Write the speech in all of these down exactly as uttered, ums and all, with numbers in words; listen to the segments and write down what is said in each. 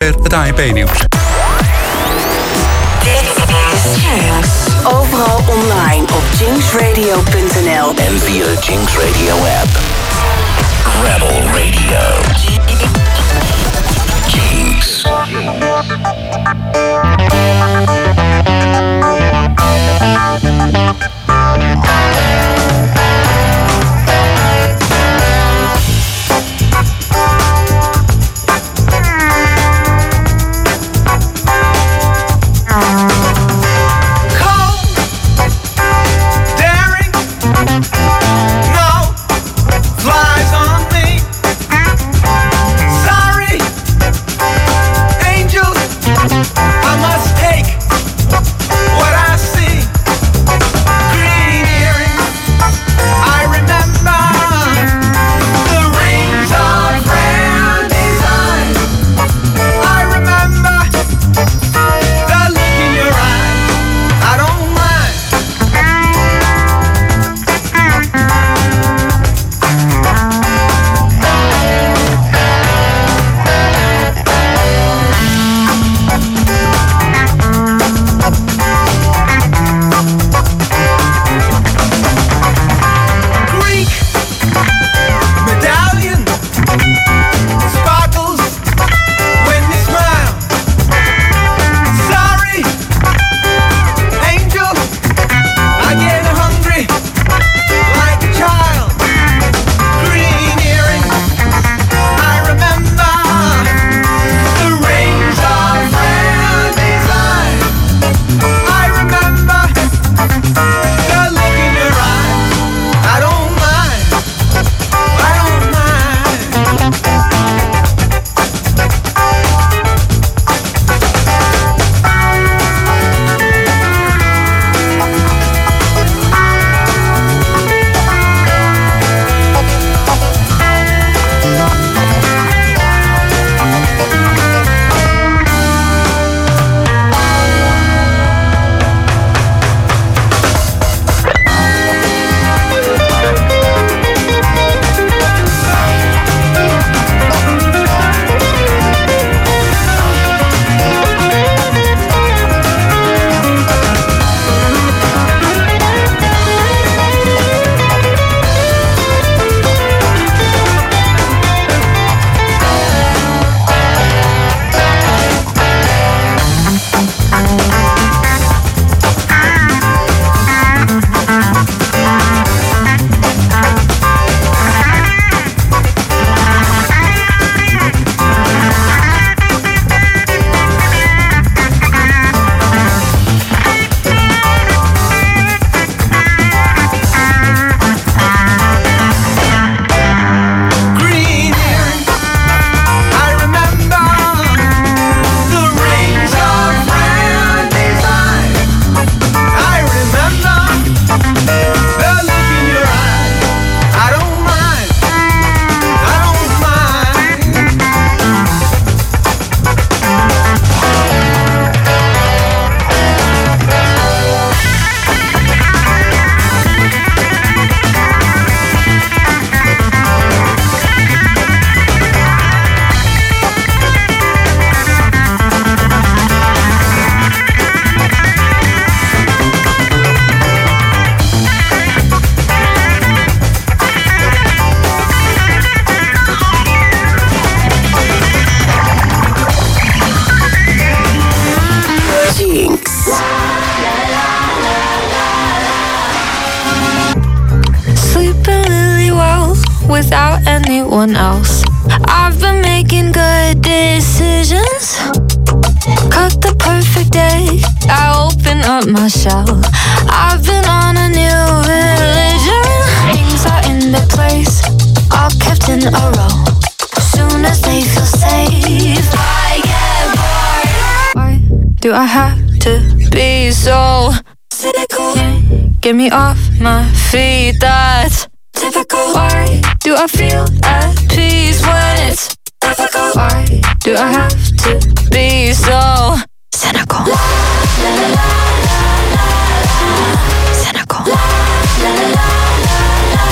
zover het A N P-nieuws. Dit is Jinx. Overal online op jinx radio punt n l en via de Jinx Radio app. Rebel Radio. Jinx. without anyone else. I've been making good decisions. Cut the perfect egg, I open up my shell. I've been on a new religion. Things are in their place, all kept in a row. As soon as they feel safe, I get bored. Why do I have to be so cynical? Get me off my feet, that's typical. Why do I feel at peace when it's difficult? Why do I have to be so cynical? La, la, la, la, la, la. Cynical. La, la, la, la, la,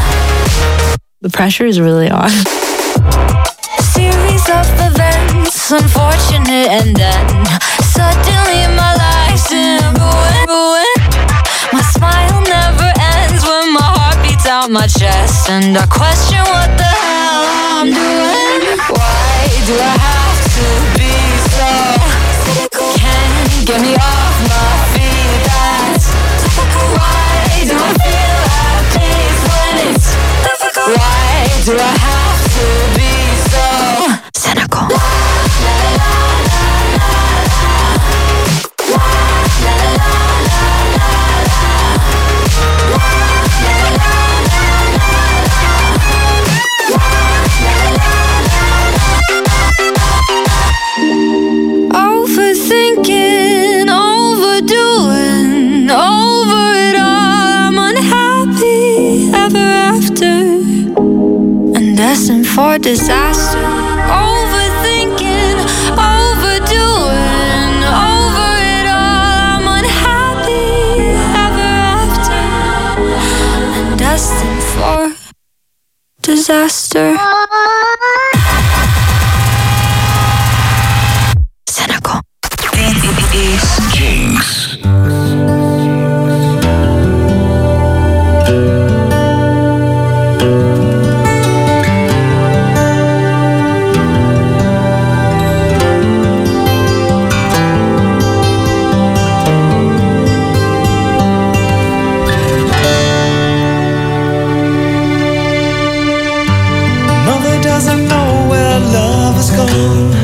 la. The pressure is really on. Series of events unfortunate, and then suddenly my life's in ruin, ruin. My smile never ends when my heart beats out my chest, and I question what the hell I'm doing. Why do I have to be so cynical? Can't get me off my feet, that's typical. Why do I feel at peace when it's difficult? Why do I have to be so cynical? La, la, la, la, la, la. La, la, la, la, la, la. La, la, la, la, la, la. La, la, la, la, la. Overthinking, overdoing, over it all. I'm unhappy ever after, and destined for disaster. Overthinking, overdoing, over it all. I'm unhappy ever after, and destined for disaster. Cynical. Jinx. Mother doesn't know where love has gone.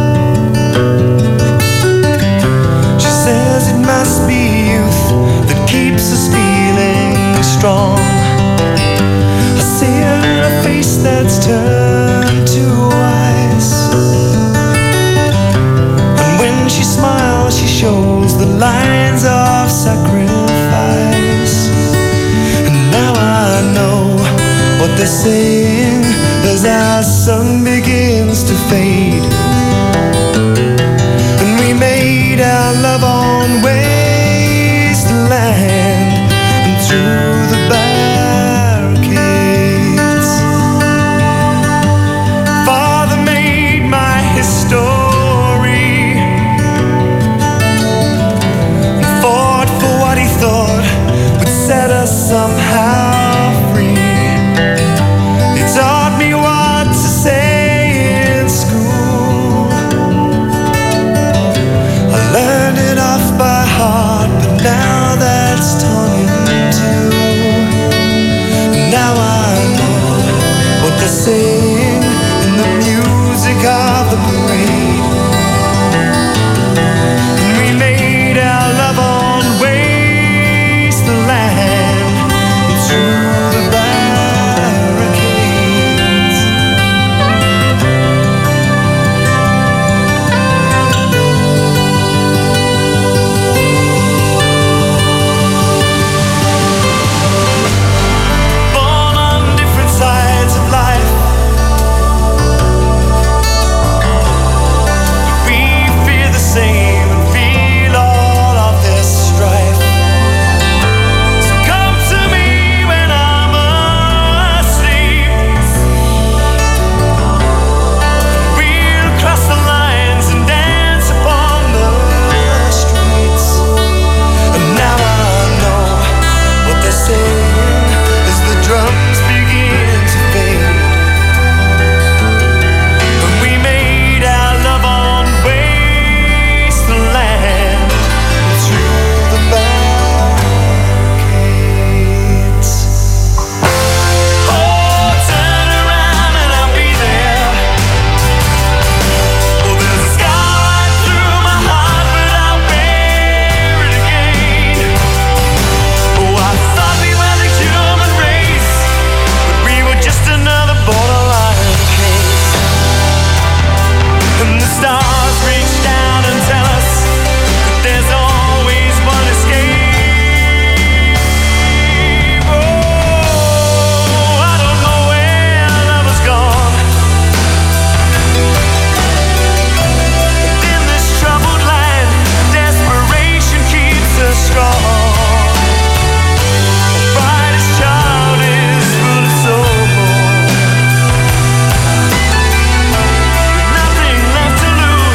She says it must be youth that keeps us feeling strong. I see her in a face that's turned to ice, and when she smiles she shows the lines of sacrifice. And now I know what they're saying as our sun begins to fade, and we made our love on wasteland and through the barricades. Father made my history and fought for what he thought would set us somehow free. He taught me what to say in school. I learned it off by heart, but now that's torn in two. Now I know what they're saying in the music of the parade. And we made our love on wasteland and through the barricades. Born on different sides of life, we fear the same and feel all of this strife. So come to me when I'm asleep. We'll cross the lines and dance upon the streets. And now I know what they're saying as the drums begin to fade. And we made our love on wasteland and through the barricades. Oh, turn around and I'll be there. Oh, there's a scar right through my heart, but I'll bear it again. Oh, I thought we were the human race, but we were just another borderline case. And the stars reach down and tell us that there's always one escape. Oh, I don't know where love has gone. In this troubled land, desperation keeps us strong. Brightest child is full of soul. Nothing left to lose.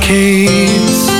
decades.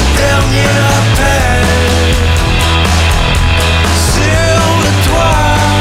Sur le toit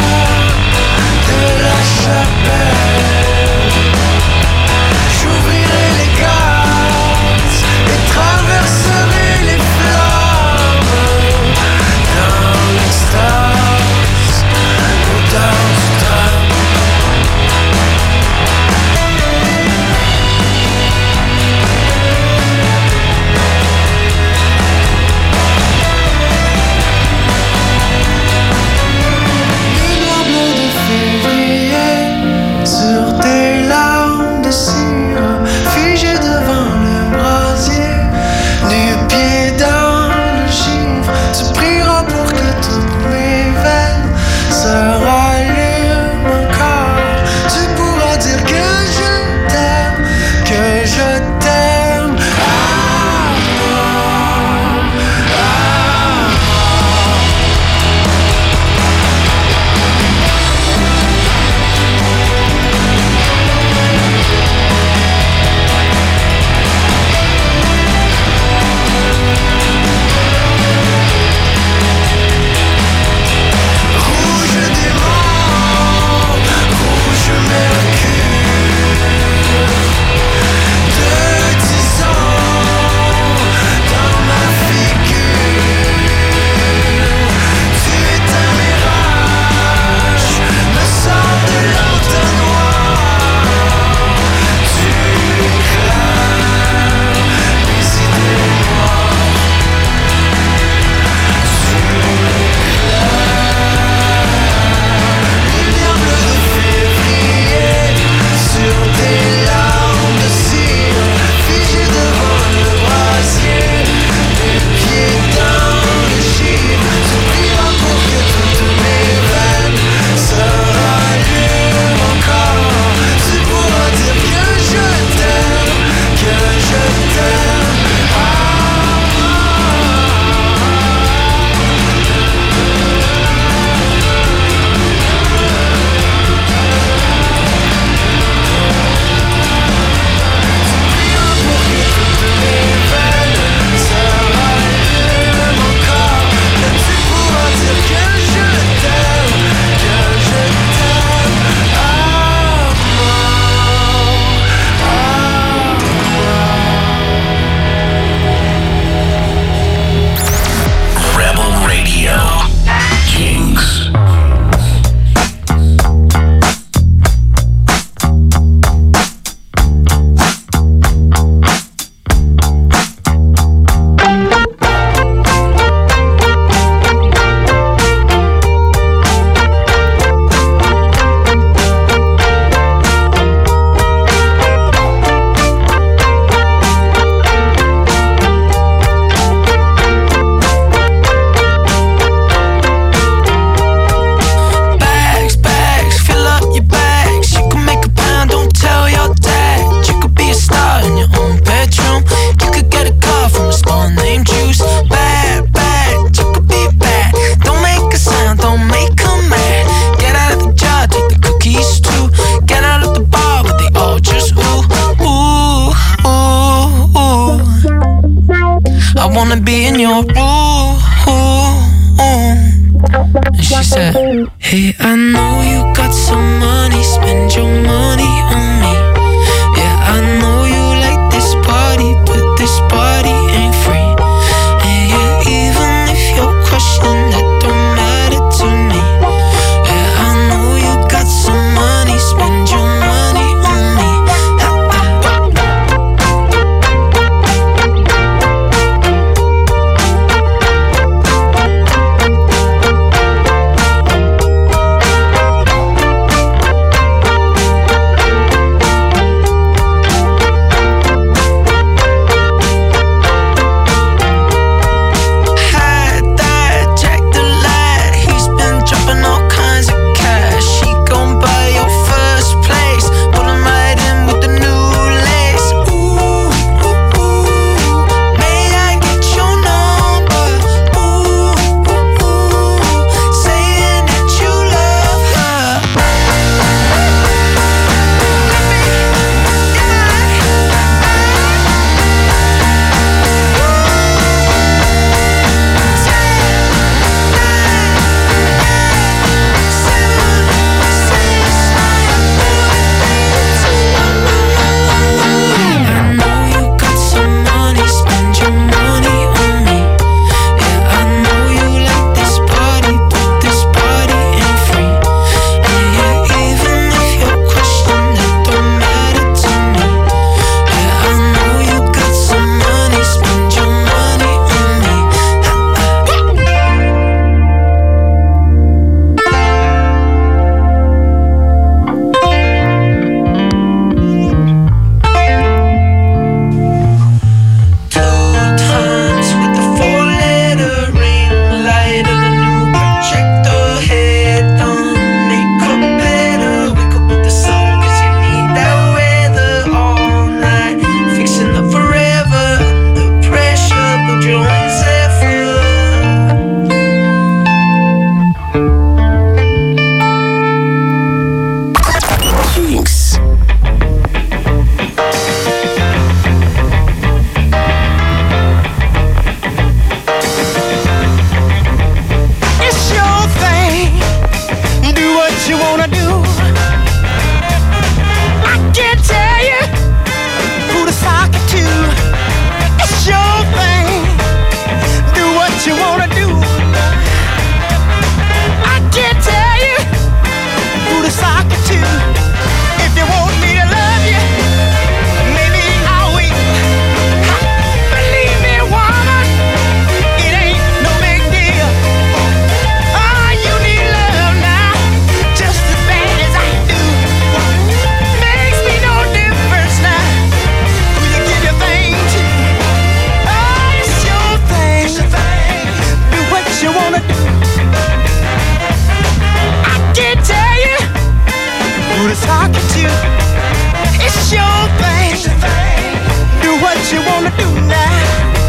who to talk to. It's your thing. Do what you wanna do now.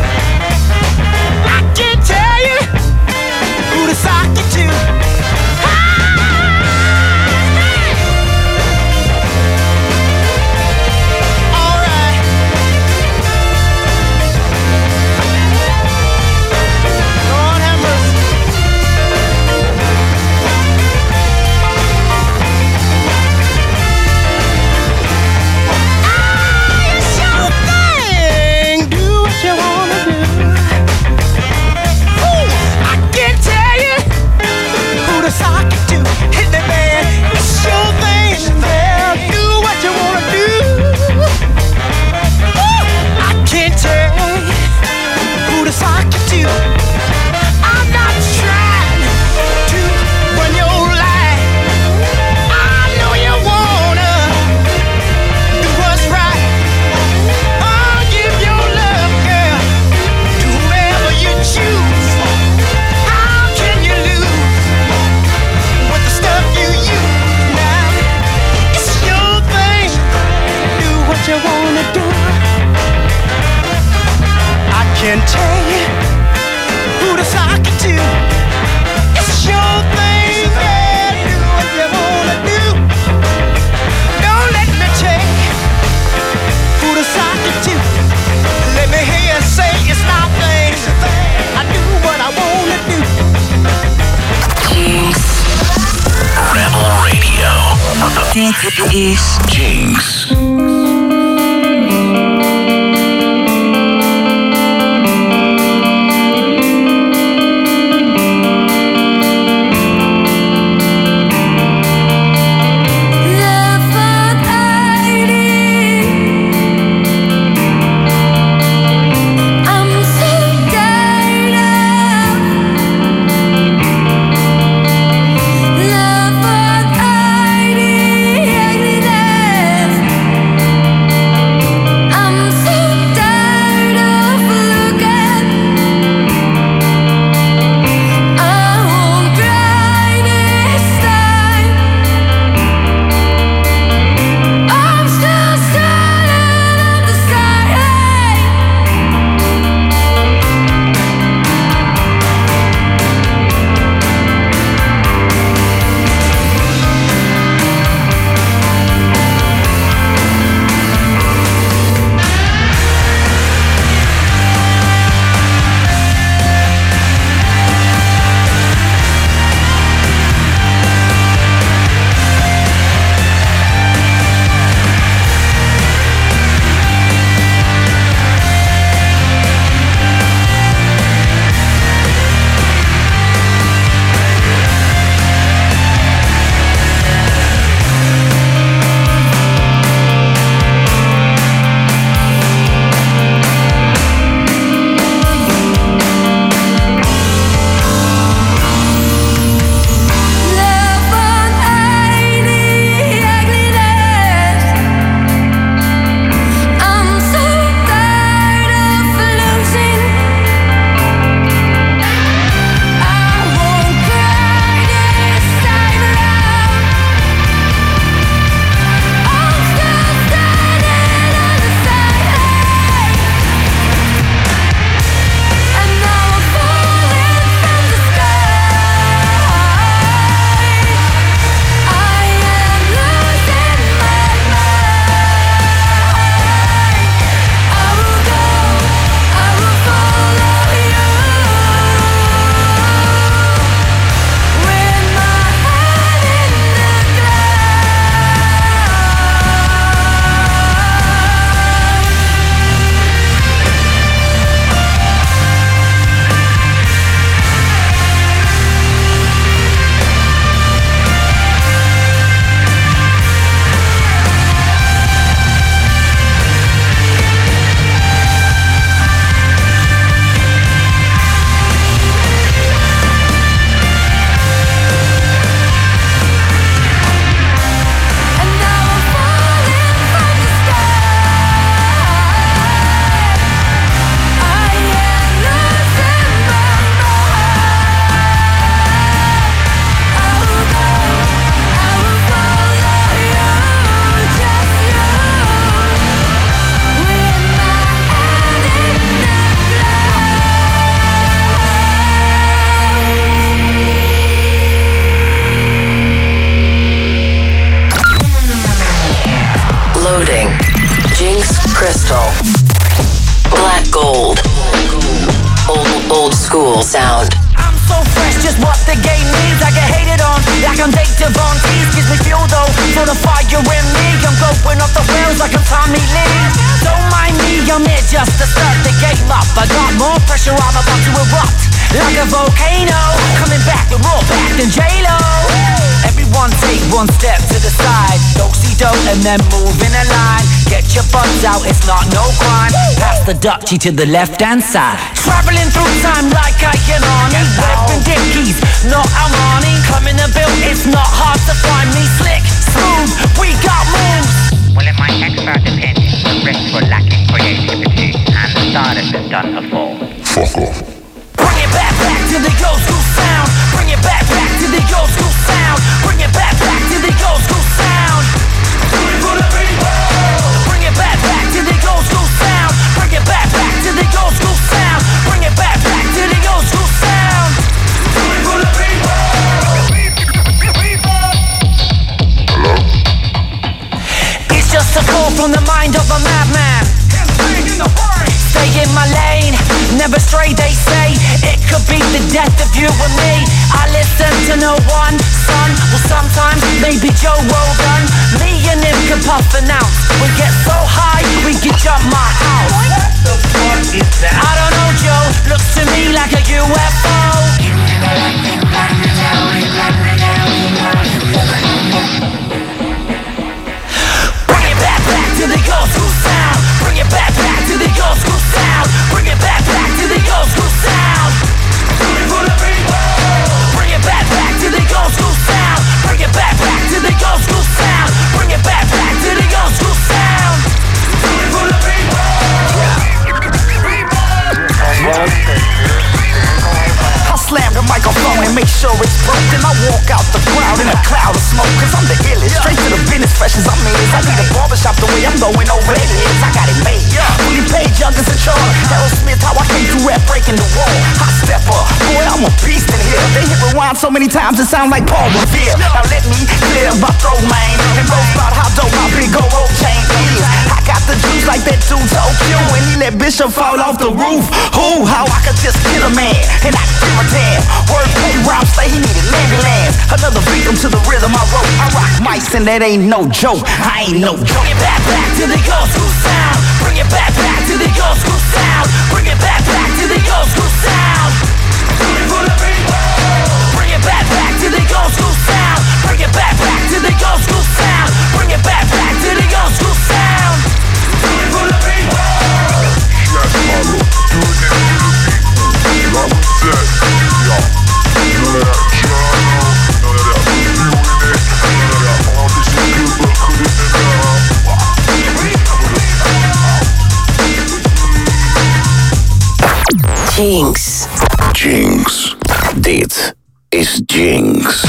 I can't tell you who to sock it to. Can tell you who to sock it to. It's your thing, yeah. Do what you wanna do. Don't let me tell you who to sock it to. Let me hear you say it's my thing. I do what I wanna do. Jinx. Rebel Radio. Dit is Jinx. Love gold. Old, old school sound. I'm so fresh, just what the game needs. I get hated on, like I'm Dave Devontae. Gives me fuel though, for the fire in me. I'm going off the rails like I'm Tommy Lee. Don't mind me, I'm here just to start the game up. I got more pressure, I'm about to erupt like a volcano. Coming back and roll back than J-Lo. Everyone take one step to the side, do-si-do and then move in a line. Get your butts out, it's not no crime. Pass the Dutchie to the left-hand side. Traveling through time like I am on it. Wearing dickies, not Armani. Coming to build, it's not hard to find me. Slick, smooth, we got moves. Well, in my expert opinion, Brits were lacking creativity and the stardust has done a fall. Fuck off. Bring it back, back to the old school sound. Bring it back, back to the old school sound. Bring it back, back to the old school sound. Do it for the people. Bring it back, back to the old school sound. Bring it back, back to the old school sound. Bring it back, back to the old school sound. Do it for the people. Hello? It's just a call from the mind of a madman. Stay in my lane, never stray, they say. It could be the death of you and me. I listen to no one, son. Well, sometimes maybe Joe Rogan. Me and him can puff and ounce. We get so high, we can jump my house. What the fuck is that? I don't know, Joe. Looks to me like a U F O. Bring it back, back to the old school sound. Bring it back, back to the old school sound. Bring it back, back to the old school sound. Do it for the people. Bring it back, back to the old school sound. Bring it back, back to the old school sound. Bring it back, back to the old school sound. Do it for the people. I slam the microphone and make sure it's broken. I walk out the crowd in a cloud of smoke, cause I'm the illest. Straight to the business, fresh as I'm is. I need a barbershop the way I'm going over it is. I got it made. Fully paid, young as a child. Harold Smith, how I came through rap, breaking the wall. Hot stepper, boy, I'm a beast in here. They hit rewind so many times it sound like Paul Revere. Now let me clear my throat, man, and boast about how dope my big old rope chain is. I got the juice like that dude Tokyo, and he let Bishop fall off the roof. Ooh, how I could just kill a man, and I give a damn. Wordplay rhymes say he needed ambulance. Another victim to the rhythm I wrote. I rock mics and that ain't no joke. I ain't no joke. Bring it back, back to the old school sound. Bring it back, back to the old school sound. Bring it back, back to the old school sound. Do it for the people. Bring it back, back to the old school sound. Bring it back, back to the old school sound. Bring it back, back to the old school sound. Do it for the people. Yes, my lord. Do it for the people. Like we said, y'all. None of that drama, none of that reviewing it, none of that, oh, this is good, but could it be better? Jinx. Jinx. Dit is Jinx.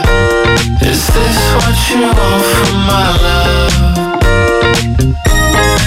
Is this what you want from my love?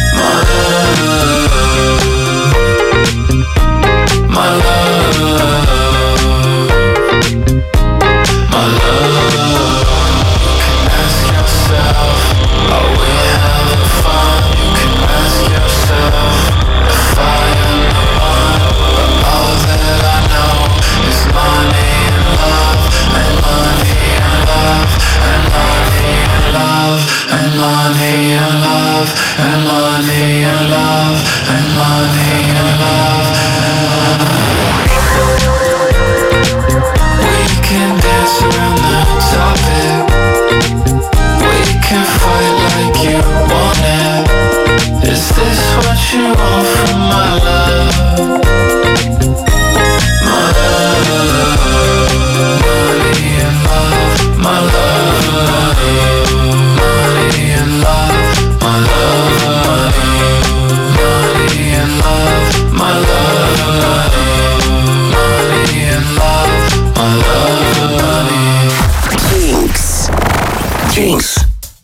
Jinx.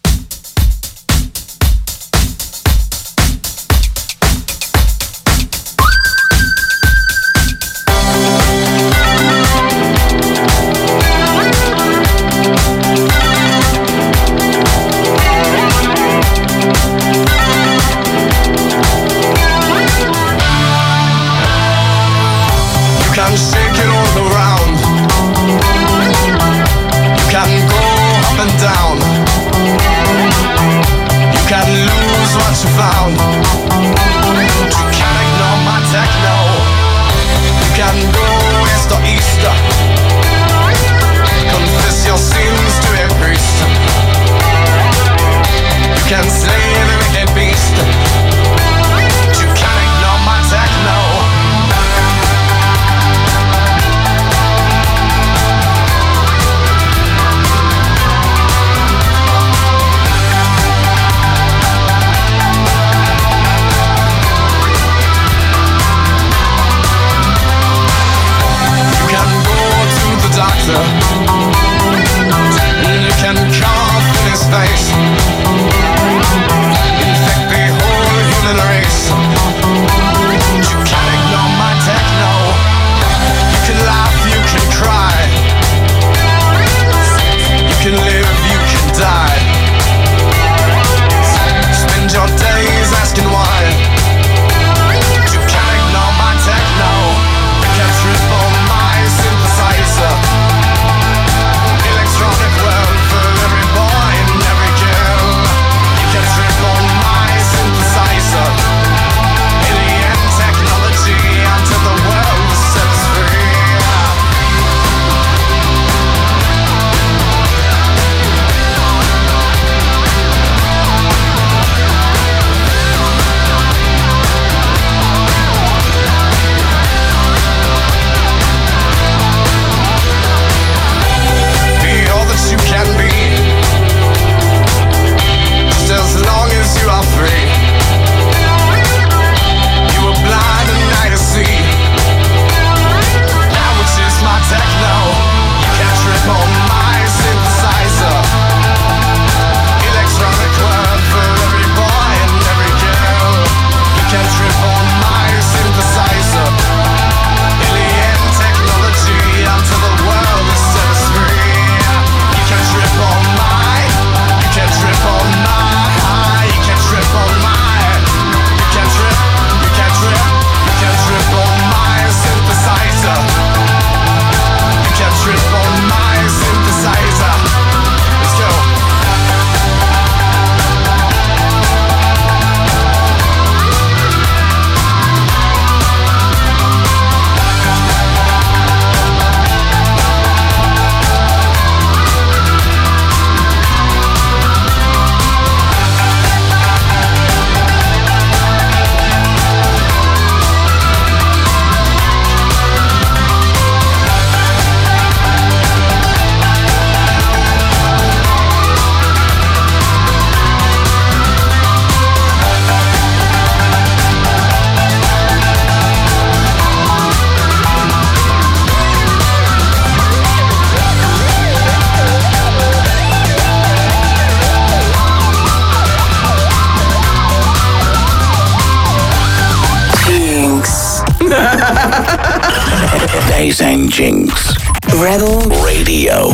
Wij zijn Jinx. Rebel Radio.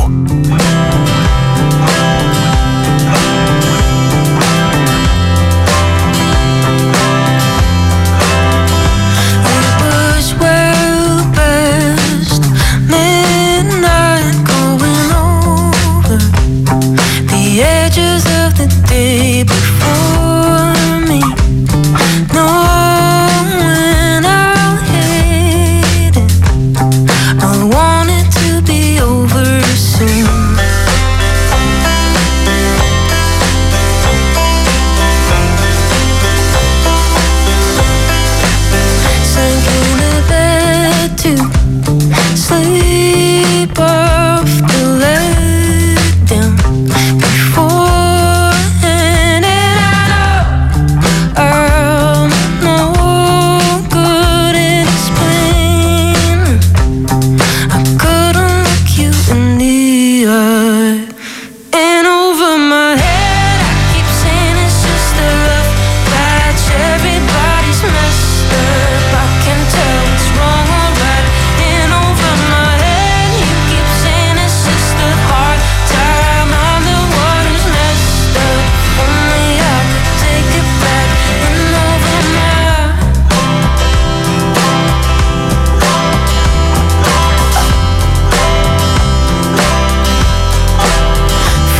I want it to be over soon.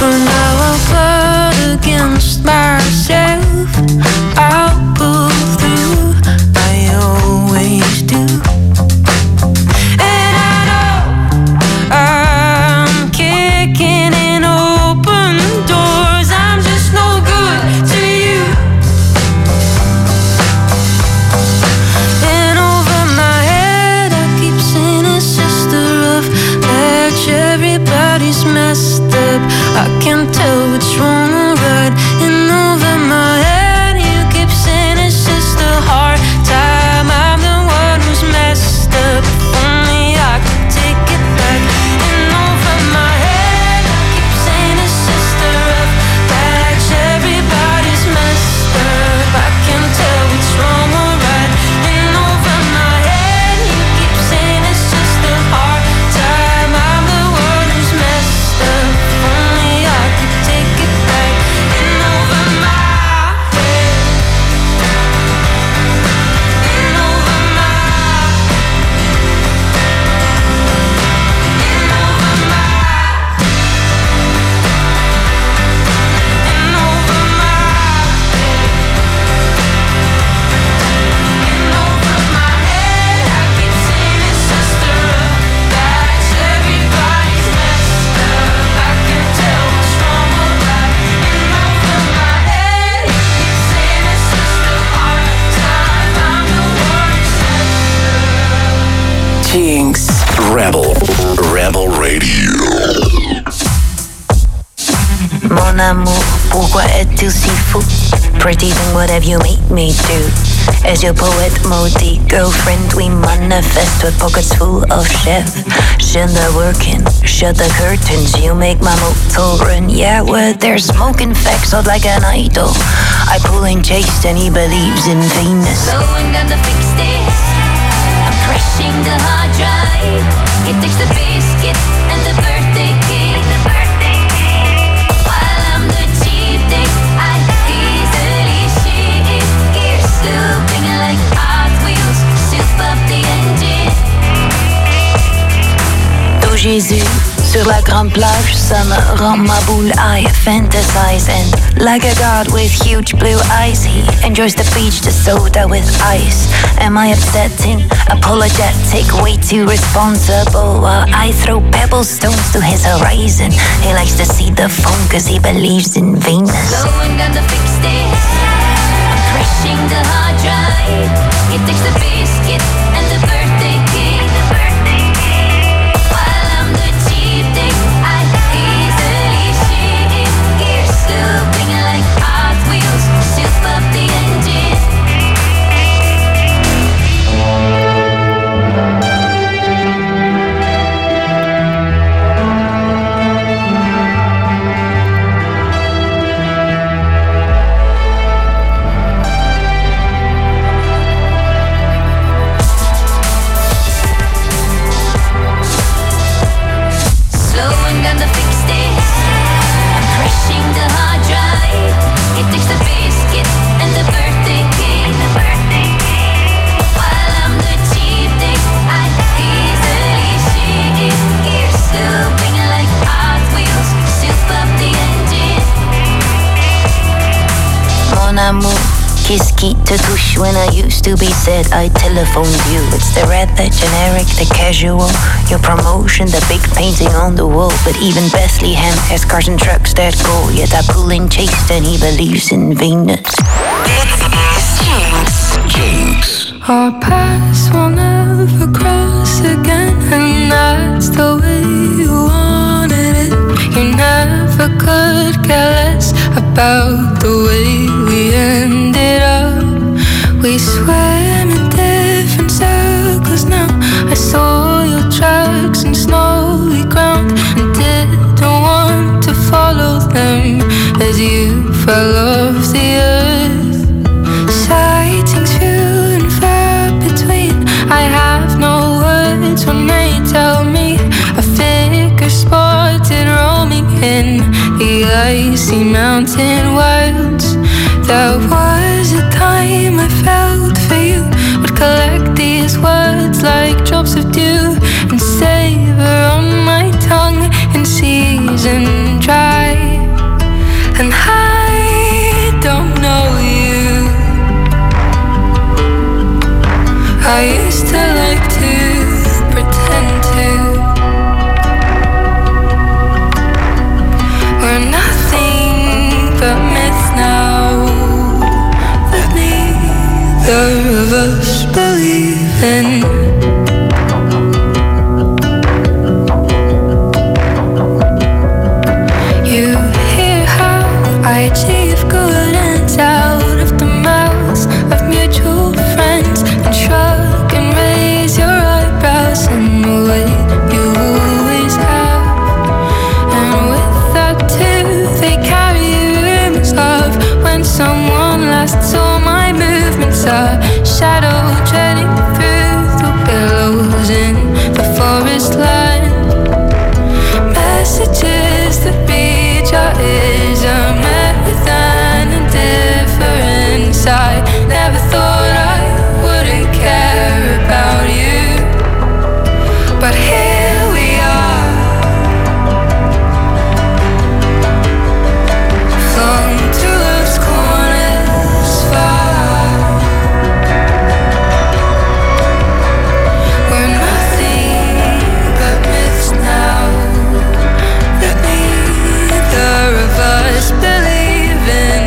For now I'll plot against myself. I'll pull through, I always do. And I know I'm kicking in open doors. I'm just no good to you. And over my head I keep seeing a sister of that everybody's messed up. I can't tell which one or right. And over my head you keep saying it's just a hard time. I'm the one who's messed up. If only I could take it back. And over my head I keep saying it's just a rough patch. Everybody's messed up. I can't tell which wrong or right. And over my head you keep saying it's just a hard time. I'm the one who's messed up. If only I could take it back. And over my head. And over my. And over my. And over my. And over my head I keep saying it's just a rough patch. Everybody's messed up. I can't tell what's wrong or right. And over my head you keep saying it's just a hard time. I'm the one who's messed up. Jinx. Rebel. Rebel Radio. Mon amour, pourquoi es-tu si fou? Pretty thing, what have you made me do? As your poet maudit girlfriend, we manifest with pockets full of chef. Shut the working, shut the curtains, you make my motel run. Yeah, well, there's smoking facts out like an idol. I pull and chase and he believes in Venus. So I'm gonna fix this. I'm crashing the hard drive. It takes the biscuit and the birthday cake. The birthday cake. While I'm the cheap date, I easily shift gears, looping like Hot Wheels. Soup up the engine. Oh Jésus, sur la grande plage, ça me rend ma boule. I fantasize and like a god with huge blue eyes, he enjoys the beach, the soda with ice. Am I upsetting? Apologetic, way too responsible. While I throw pebble stones to his horizon, he likes to see the phone cause he believes in Venus. So I'm gonna fix this. I'm crashing the hard drive. It takes the biscuit and the birthday cake. The birthday cake. While I'm the cheap date, I easily shift gears, looping like Hot Wheels. Soup up the engine. So I'm gonna fix this. I'm crashing the hard drive. It takes the biscuit and the birthday cake. The birthday cake. While I'm the cheap date, I easily shift gears, looping like Hot Wheels. Soup up the engine. Mon amour, qu'est-ce qui te touche? When I used to be sad, I telephoned you. It's the red, the generic, the casual. Your promotion, the big painting on the wall. But even Bethlehem has cars and trucks that go. Yet I pull and chase and he believes in Venus. This is Jinx. Jinx. Our paths will never cross again, and that's the way you wanted it. You never could care less about the way we ended up. We swam in different circles now. I saw your tracks in snowy ground and didn't want to follow them as you fell off the earth. Sightings few and far between. I have no words when they tell me a figure spotted roaming in the icy mountain wilds. There was a time I felt for you, would collect these words like drops of dew and savor on my tongue in season dry. I like to pretend to. We're nothing but myths now that neither of us believe in. I achieve good ends out of the mouths of mutual friends, and shrug and raise your eyebrows in the way you always have. And with that too, they carry rumors of when someone last saw my movements. A shadow treading through the billows in the forest line. Messages that reach our ears are than indifference. I never thought I wouldn't care about you, but here we are, flung to love's corners far. We're nothing but myths now that neither of us believe in.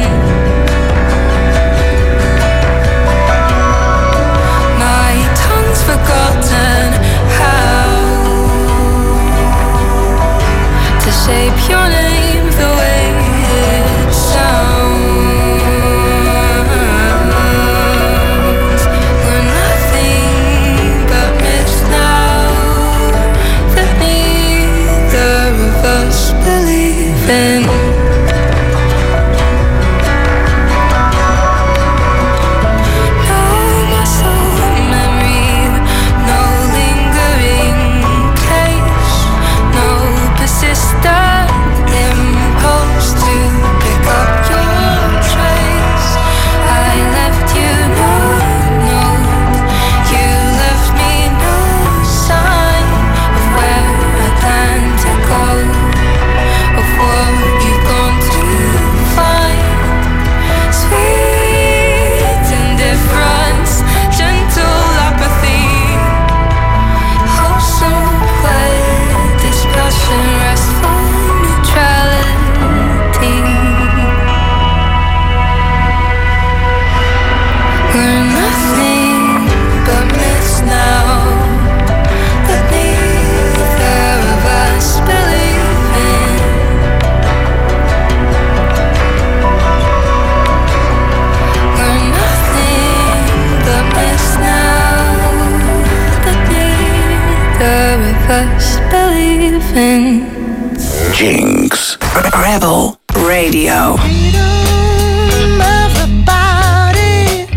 My tongue's forgotten how to shape your name the way it sounds. We're nothing but myths now that neither of us believe in. Jinx. Rebel Radio. Freedom of the body,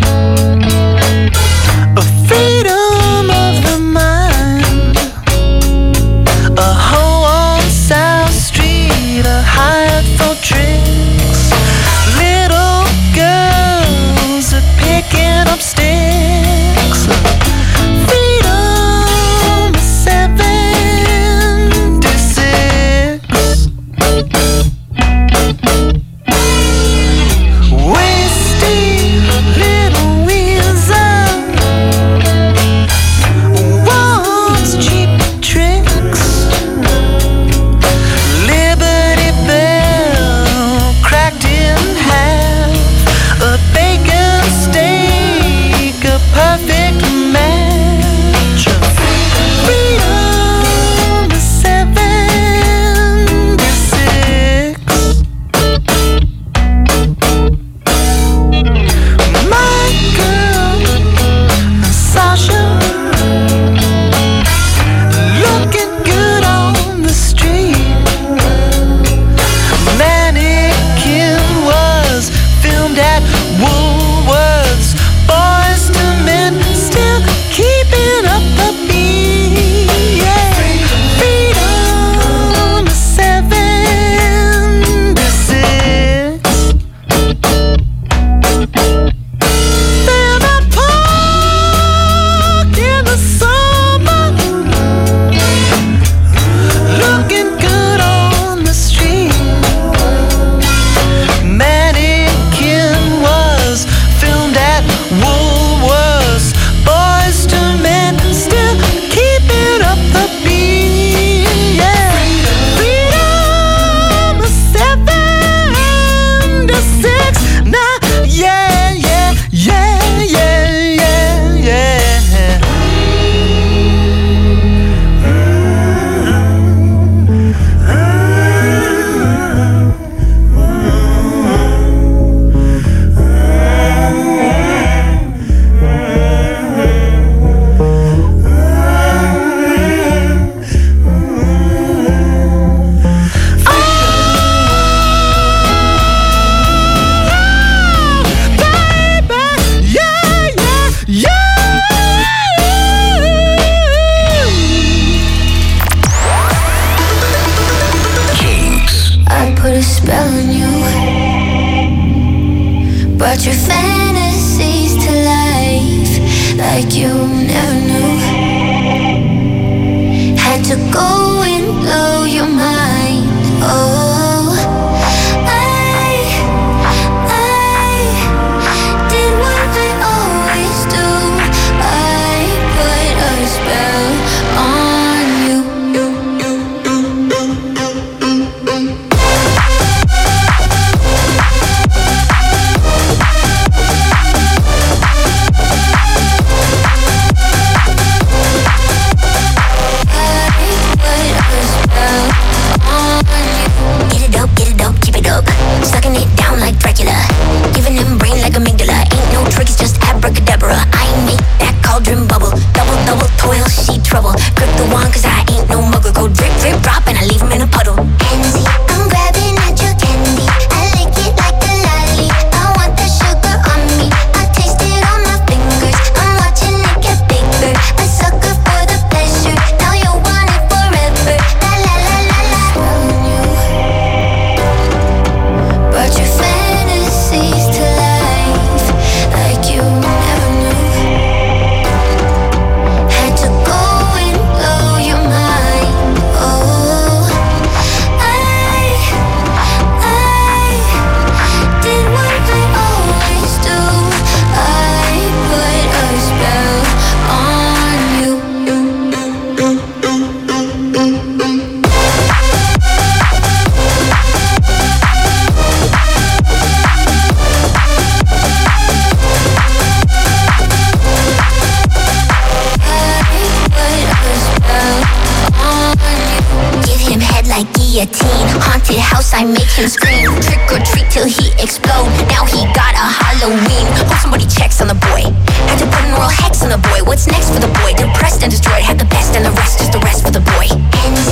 a freedom of the mind, a hoe on South Street, a hired for drinks, little girls are picking up sticks. Freedom is seven to six. spell on you. Brought your fantasies to life like you never knew. Had to go and blow your mind. Oh, I, I did what I always do. I put a spell on you. Sucking it down like Dracula, giving him brain like amygdala. Ain't no trick, it's just abracadabra. I make that cauldron bubble, double, double toil, she trouble. Grip the wand cause I ain't no mugger. Go drip, drip, drop and I leave him in a puddle. Pansy, I'm grabbing at your candy. I lick it like a lolly. I want the sugar on me. I taste it on my fingers. I'm watching it get bigger. A sucker for the pleasure. Now you want it forever. La la la la la. Brought your fantasies to life like you never knew. Had to go and blow your mind. Oh, I, I did what I always do. I put a spell on you. Give him head like guillotine. Haunted house, I make him scream. Trick or treat till he explode. Now he got a Halloween. Hope somebody checks on the boy. Had to put an oral hex on the boy. What's next for the boy? Depressed and destroyed. Had the best and the rest is the rest for the boy. And